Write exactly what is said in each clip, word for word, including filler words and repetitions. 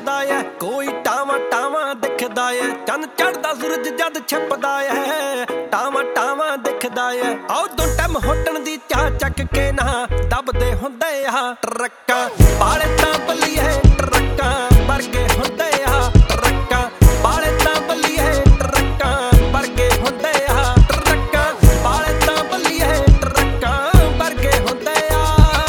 ਛਿਪਦਾ ਐ, ਕੋਈ ਟਾਵਾਂ ਟਾਵਾਂ ਦਿਖਦਾ ਐ। ਚੰਨ ਚੜਦਾ ਸੂਰਜ ਜਦ ਛਿਪਦਾ ਐ, ਟਾਵਾਂ ਟਾਵਾਂ ਦਿਖਦਾ ਐ। ਉਦੋਂ ਟਮ ਹੋਟਣ ਦੀ ਚਾਹ ਚੱਕ ਕੇ ਨਾ ਦਬਦੇ ਹੁੰਦੇ ਆ ਟਰੱਕਾਂ ਵਾਲੇ ਤਾਂ ਬੱਲੀਏ ਟਰੱਕਾਂ ਵਰਗੇ ਹੁੰਦੇ ਆ ਟਰੱਕਾਂ ਵਾਲੇ ਤਾਂ ਬੱਲੀਏ ਟਰੱਕਾਂ ਵਰਗੇ ਹੁੰਦੇ ਆ ਟਰੱਕਾਂ ਵਾਲੇ ਤਾਂ ਬੱਲੀਏ ਟਰੱਕਾਂ ਵਰਗੇ ਹੁੰਦੇ ਆ।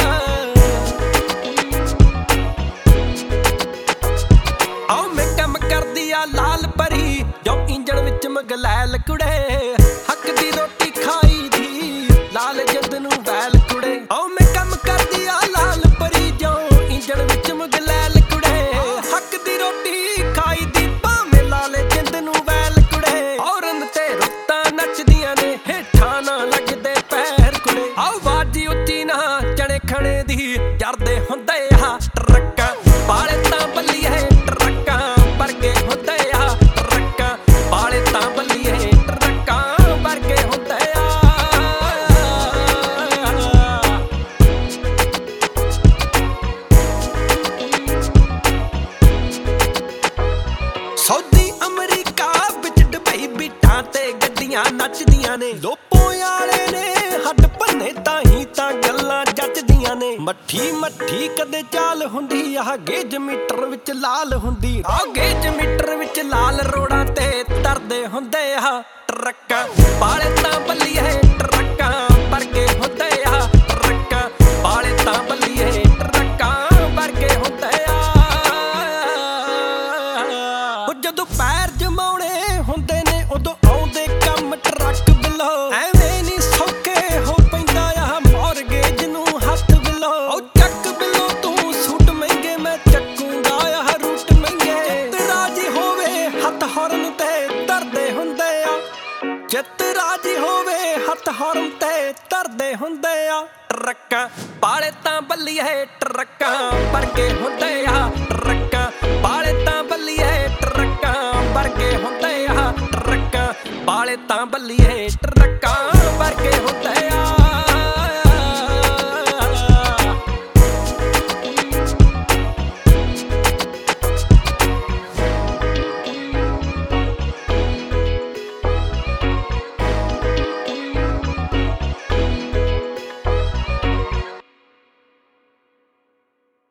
ਆਓ ਮੈਂ ਕੰਮ ਕਰਦੀ ਆ ਲਾਲ ਪਰੀ ਜੋ ਇੰਜਣ ਵਿੱਚ ਮਗਲੈਲ ਕੁੜੇ, ਹੱਕ ਦੀ ਰੋਟੀ ਖਾਈ ਦੀ ਲਾਲ ਜਿੰਦ ਨੂੰ ਵੈਲ ਕੁੜੇ। ਆਓ ਮੈਂ ਕੰਮ ਕਰਦੀ ਆ ਲਾਲ ਪਰੀ ਜੋ ਇੰਜਣ ਵਿੱਚ ਮਗਲੈਲ ਕੁੜੇ, ਹੱਕ ਦੀ ਰੋਟੀ ਖਾਈ ਦੀ ਭਾਵੇਂ ਲਾਲ ਜਿੰਦ ਨੂੰ ਵੈਲ ਕੁੜੇ। ਔਰਨ ਤੇ ਰੁੱਤਾਂ ਨੱਚਦੀਆਂ ਨੇ ਹੇਠਾਂ ਨਾ ਲੱਗਦੇ ਪੈਰ ਕੁੜੇ। ਆਓ ਬਾਜੀ ਉੱਚੀ ਨਾ ਚਣੇ ਖਣੇ ਦੀ ਜਰਦੇ ਹੁੰਦੇ ਆ ਟਰੱਕਾਂ ਵਾਲੇ ਤਾਂ ਬੱਲੀਏ ਟਰੱਕਾਂ ਵਰਗੇ ਹੁੰਦੇ ਆ ਟਰੱਕਾਂ ਵਾਲੇ ਤਾਂ ਬੱਲੀਏ ਟਰੱਕਾਂ ਵਰਗੇ ਹੁੰਦੇ ਆ। ਸਾਊਦੀ ਅਮਰੀਕਾ ਵਿੱਚ ਡੁਬਈ ਬੀਟਾਂ ਤੇ ਗੱਡੀਆਂ ਨੱਚਦੀਆਂ ਨੇ, ਲੋਪੋ ਵਾਲੇ ਨੇ ਹੱਡ ਭੰਨੇ ਤਾਂ ਹੀ ਤਾਂ ਗੱਲਾਂ ਜੱਜਦੀਆਂ ਨੇ। ਮੱਠੀ ਮੱਠੀ ਕਦੇ ਚਾਲ ਹੁੰਦੀ ਆ ਗੇਜ ਮੀਟਰ ਵਿੱਚ ਲਾਲ ਹੁੰਦੀ, ਆ ਗੇਜ ਮੀਟਰ ਵਿੱਚ ਲਾਲ ਰੋੜਾਂ ਤੇ ਤਰਦੇ ਹੁੰਦੇ ਆ ਟਰੱਕਾਂ ਵਾਲੇ ਤਾਂ ਬੱਲੀਏ ਟਰੱਕਾਂ ਵਰਗੇ ਹੁੰਦੇ ਆ ਟਰੱਕਾਂ ਵਾਲੇ ਤਾਂ ਬੱਲੀਏ ਟਰੱਕਾਂ ਵਰਗੇ ਹੁੰਦੇ ਆ। ਉਹ ਜਦੋਂ ਪੈਰ ਜਮਾਉਣੇ ਹੁੰਦੇ ਨੇ ਉਦੋਂ ਆਉਂਦੇ ਕੰਮ ਟਰੱਕ ਬਿਲੋ, ਐਵੇਂ ਨੀ ਸੌਖੇ ਹੋ ਪੈਂਦਾ ਆ ਮੌਰਗੇਜ ਨੂੰ ਹੱਥ ਬਿਲੋ। ਉਹ ਚੱਕ ਬਿਲੋ ਤੂੰ ਸੂਟ ਮਹਿੰਗੇ ਮੈਂ ਚੱਕੂਗਾ ਆ ਰੂਟ ਮਹਿੰਗੇ। ਜਿੱਤ ਰਾਜੀ ਹੋਵੇ ਹੱਥ ਹੌਰਨ ਤੇ ਧਰਦੇ ਹੁੰਦੇ ਆ, ਜਿੱਤ ਰਾਜੀ ਹੋਵੇ ਹੱਥ ਹੌਰਨ ਤੇ ਧਰਦੇ ਹੁੰਦੇ ਆ ਟਰੱਕਾਂ ਵਾਲੇ ਤਾਂ ਬੱਲੀਏ ਟਰੱਕਾਂ ਵਰਗੇ ਹੁੰਦੇ ਆ